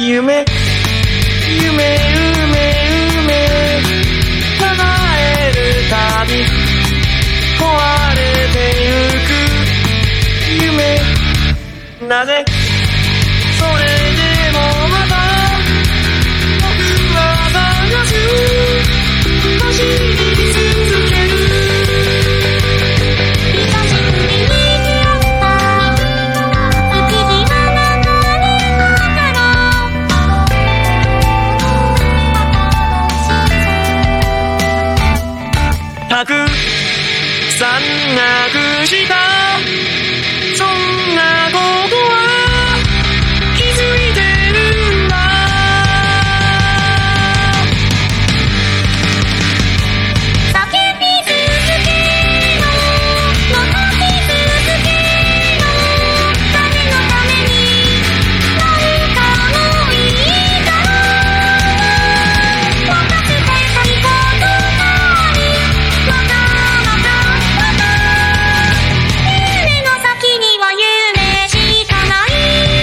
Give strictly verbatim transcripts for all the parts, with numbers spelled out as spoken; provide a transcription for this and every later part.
夢夢夢夢叶えるたび壊れてゆく夢なぜそれでもまた僕は探す走り続ける久しぶりに出会った月日が流れながらたくさんなくしたそんなことは気づいてるんだ叫び続けろ泣き続けろ誰のためになるかもいいからまた伝えたいことがあるまたまたまた夢の先には夢しかない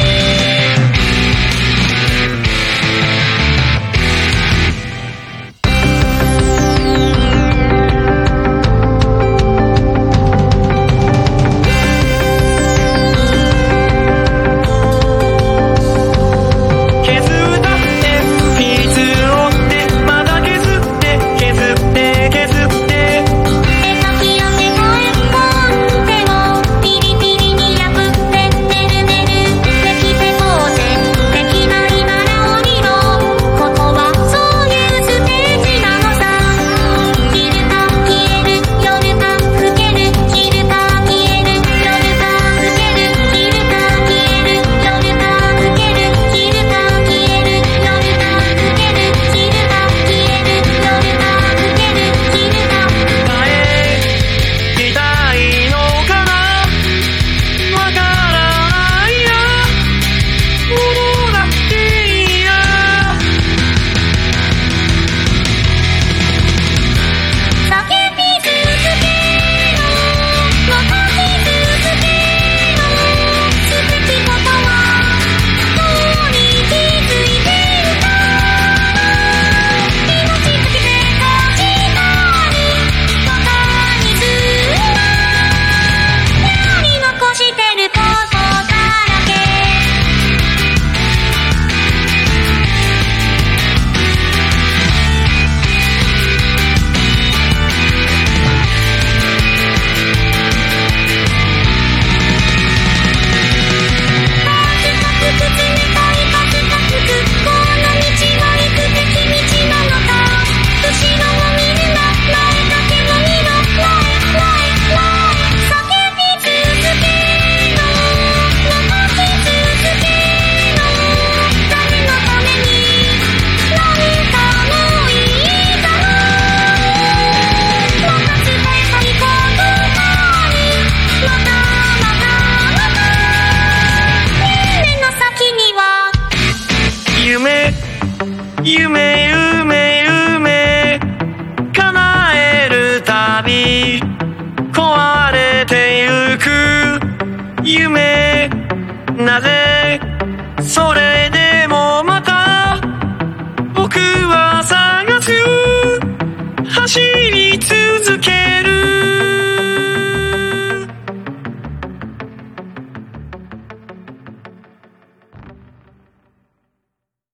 削った鉛筆を折ってまた削って削って削って手先上げたえ込んでもピリピリに破ってねるねるできて当然できないなら降りろここはそういうステージなのさ散るか消える夜か更ける散るか消える夜か更ける散るか消える夜か更ける散るか消える夜か更ける散るか消える夜か更ける散るか帰りたいのかなわからないや戻らっていいや叫び続けろ泣き続けろすべきことはもうに気づいてるか命かけてこしたりバカにするなやり残してることだらけカツカツ冷たいカツカツくこの道は行くべき道なのか後ろを見るな前だけを見ろ前前前叫び続けろ泣き続けろ誰のためになるかもいいからまた伝えたいことがあるまたまたまた夢の先には夢夢夢